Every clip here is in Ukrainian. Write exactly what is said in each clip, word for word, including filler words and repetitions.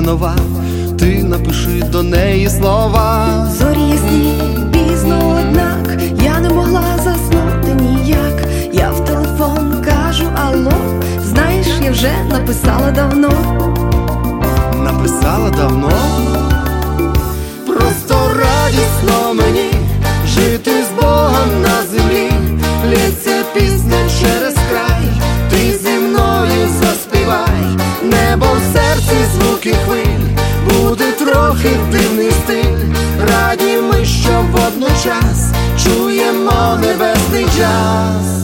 нова, ти напиши до неї слова. Зорі ясні, пізно, однак я не могла заснути ніяк. Я в телефон кажу: алло, знаєш, я вже написала давно. Написала давно? Просто радісно мені жити з Богом на землі. Лється пісня через край, ти зі мною заспівай. Небо в серці, звуки хвиль, буде трохи дивний стиль. Раді ми, що водночас чуємо небесний джаз.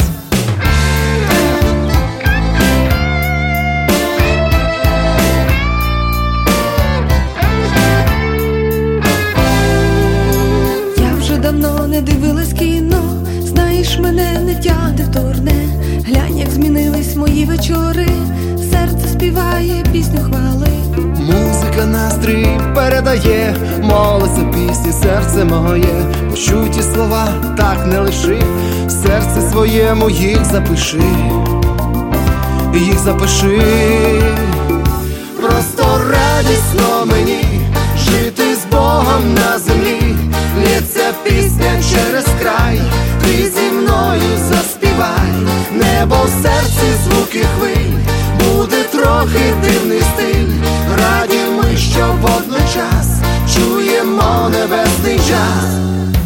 Давно не дивилась кіно, знаєш, мене не тягне в турне. Глянь, як змінились мої вечори, серце співає пісню хвали. Музика настрій передає, молиться пісні серце моє. Почуті слова так не лиши, в серці своєму їх запиши, їх запиши. Просто радісно мені жити з Богом на землі. Лється пісня через край, ти зі мною заспівай. Небо в серці, звуки хвиль, буде трохи дивний стиль. Раді ми, що водночас чуємо небесний джаз.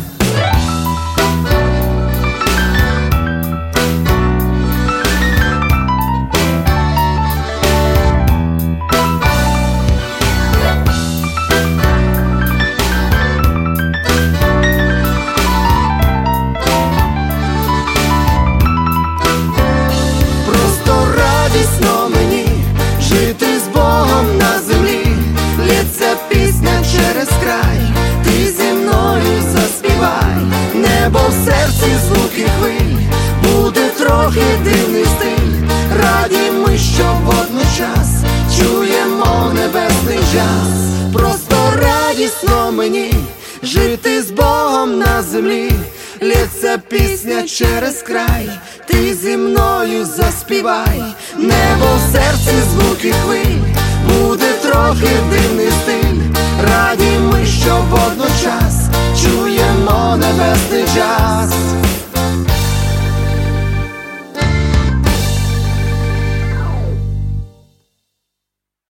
Радісно мені жити з Богом на землі. Лється пісня через край, ти зі мною заспівай. Небо в серці, звуки хвиль, буде трохи дивний стиль. Раді ми, що водночас чуємо небесний джаз. Просто радісно мені жити з Богом на землі. Лється пісня через край, ти зі мною заспівай. Небо в серці, звуки хвиль, буде трохи дивний стиль. Раді ми, що водночас чуємо небесний джаз.